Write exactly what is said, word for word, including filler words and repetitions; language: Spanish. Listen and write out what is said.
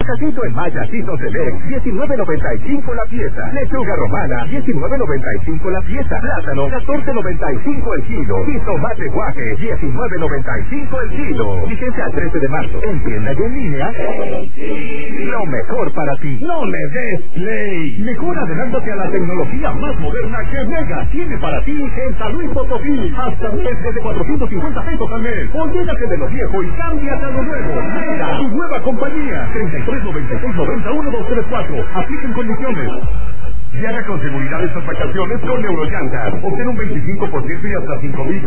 Aguacatito en Mayacito Select, diecinueve noventa y cinco la pieza. Lechuga romana, diecinueve noventa y cinco la pieza. Plátano, catorce noventa y cinco el kilo. Y tomate guaje, diecinueve noventa y cinco el kilo. Vigencia al trece de marzo. En tienda y en línea. Lo mejor para ti. No le des play. Mejor adelántate a la tecnología más moderna que Mega tiene para ti en San Luis Potosí. Hasta mes desde cuatrocientos cincuenta pesos al mes. Olvídate de lo viejo y cámbiate a lo nuevo. Mega, tu nueva compañía. treinta y tres noventa y seis noventa uno dos tres cuatro. Apliquen condiciones. Viaja con seguridad estas vacaciones con Neurollantas. Obtén un veinticinco por ciento y hasta cinco mil